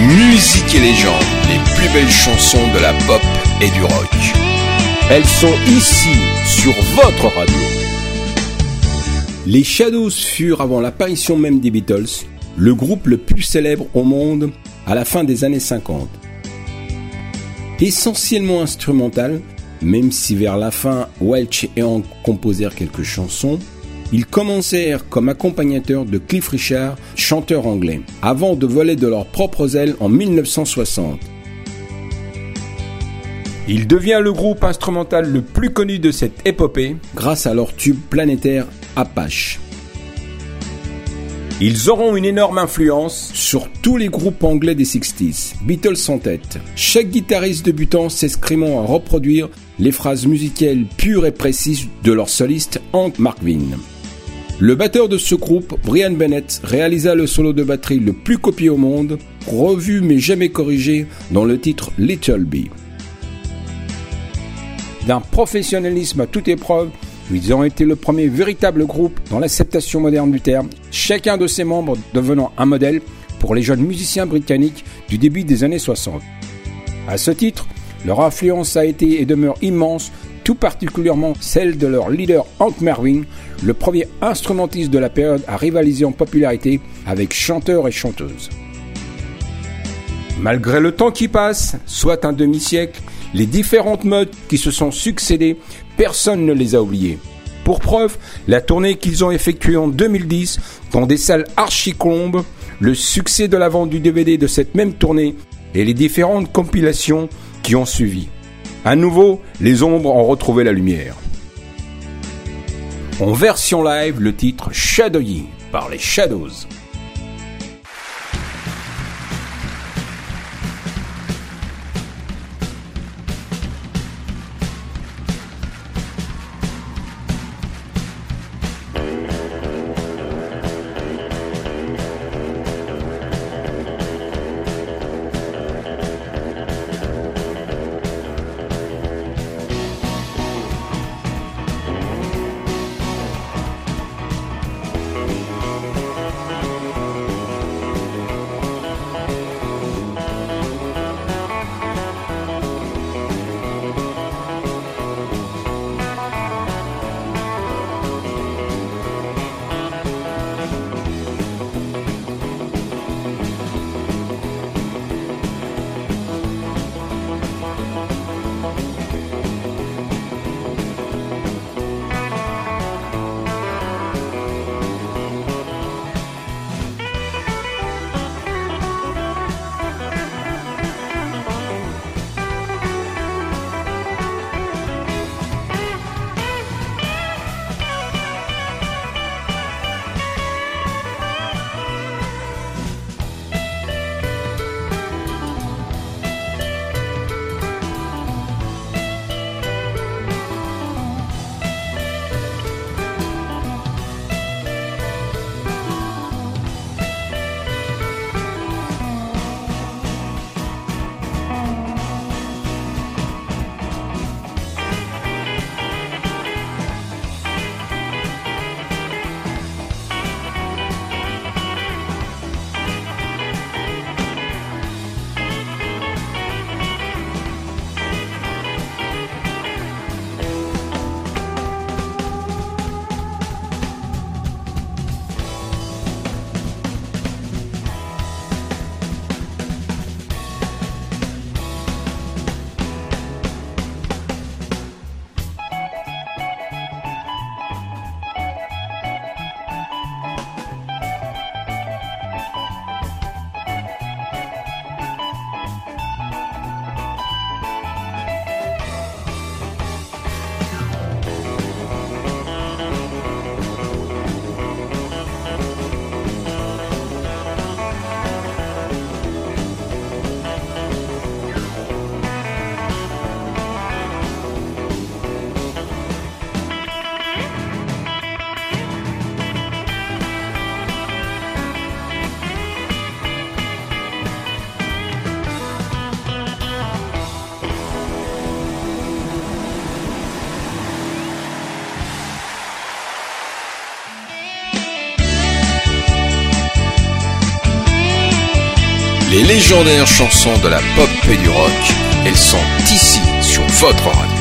Musique et légende, les plus belles chansons de la pop et du rock. Elles sont ici, sur votre radio. Les Shadows furent, avant l'apparition même des Beatles, le groupe le plus célèbre au monde à la fin des années 50. Essentiellement instrumental, même si vers la fin, Welch et Hank composèrent quelques chansons, ils commencèrent comme accompagnateurs de Cliff Richard, chanteur anglais, avant de voler de leurs propres ailes en 1960. Il devient le groupe instrumental le plus connu de cette épopée grâce à leur tube planétaire Apache. Ils auront une énorme influence sur tous les groupes anglais des 60s, Beatles en tête. Chaque guitariste débutant s'escrimant à reproduire les phrases musicales pures et précises de leur soliste Hank Marvin. Le batteur de ce groupe, Brian Bennett, réalisa le solo de batterie le plus copié au monde, revu mais jamais corrigé dans le titre Little Bee. D'un professionnalisme à toute épreuve, ils ont été le premier véritable groupe dans l'acceptation moderne du terme, chacun de ses membres devenant un modèle pour les jeunes musiciens britanniques du début des années 60. À ce titre, leur influence a été et demeure immense, tout particulièrement celle de leur leader Hank Marvin, le premier instrumentiste de la période à rivaliser en popularité avec chanteurs et chanteuses. Malgré le temps qui passe, soit un demi-siècle, les différentes modes qui se sont succédées, personne ne les a oubliées. Pour preuve, la tournée qu'ils ont effectuée en 2010 dans des salles archi-colombes, le succès de la vente du DVD de cette même tournée et les différentes compilations qui ont suivi. À nouveau, les ombres ont retrouvé la lumière. En version live, le titre Shadowy par les Shadows. Les légendaires chansons de la pop et du rock, elles sont ici sur votre radio.